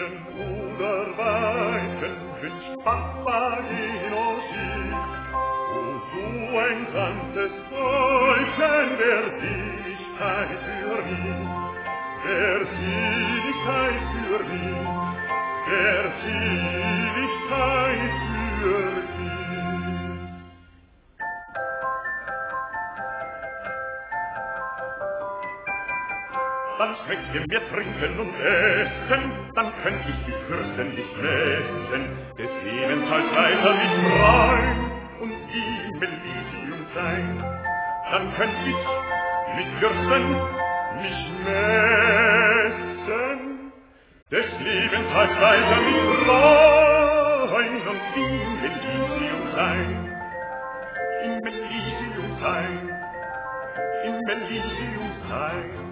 oder Weichen wünscht Papageno sich. O du ein sanftes Weilchen der Seligkeit für mich, der Seligkeit für mich, der Seligkeit für mich. Dann schmeckt ihr mir trinken und essen, dann könnt ich die Fürsten nicht messen, des Lebens als weiter mich freuen und im Elysium sein. Dann könnt ich mit Fürsten nicht messen, des Lebens als weiter mich freuen und im Elysium sein. Im Elysium sein, im Elysium sein.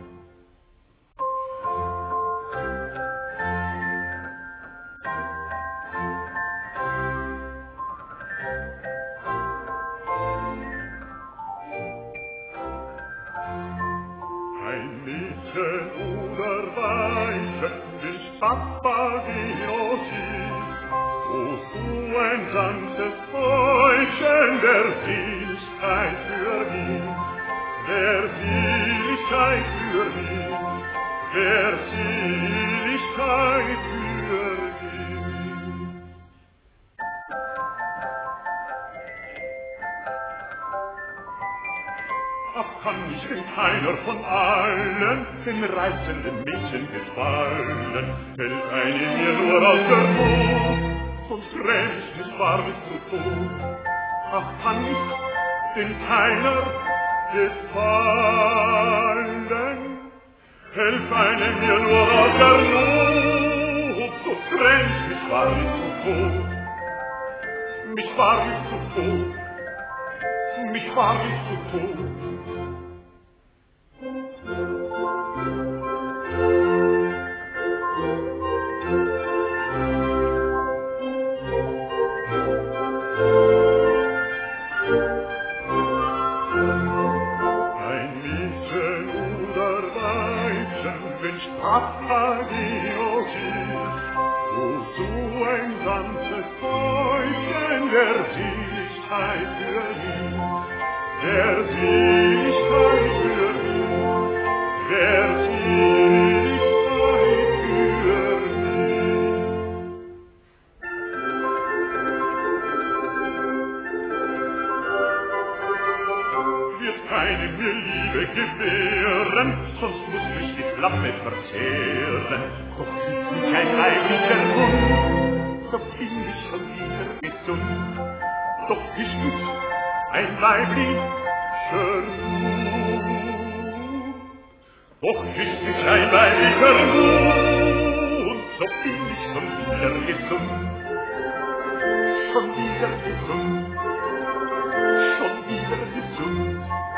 Oder Weichen wünscht Papageno sich. O du ein sanftes Weilchen der Seligkeit für mich, der Seligkeit für mich, der Seligkeit für mich. Ach, kann nicht denn keiner von allen den reizenden Mädchen gefallen, fällt eine mir nur aus der Not, sonst renn ich nicht wahr bis zu Tod. Ach, kann nicht denn keiner gefallen, fällt eine mir nur aus der Not, sonst renn ich nicht wahr bis zu Tod. Mich wahr bis zu Tod, mich wahr bis zu Tod. Papageno sich, o du ein sanftes Weilchen der Seligkeit für mich, der Seligkeit für mich, der Seligkeit für mich. Wird keine mir Liebe gewähren, sonst muss mich die Flamme verzehren. Doch ist mich ein heiliger Hund, so bin ich schon wieder gesund. Doch ist mich ein weiblicher Hund. Doch ist mich ein weiblicher Hund, so bin ich schon wieder gesund. Schon wieder gesund, schon wieder gesund.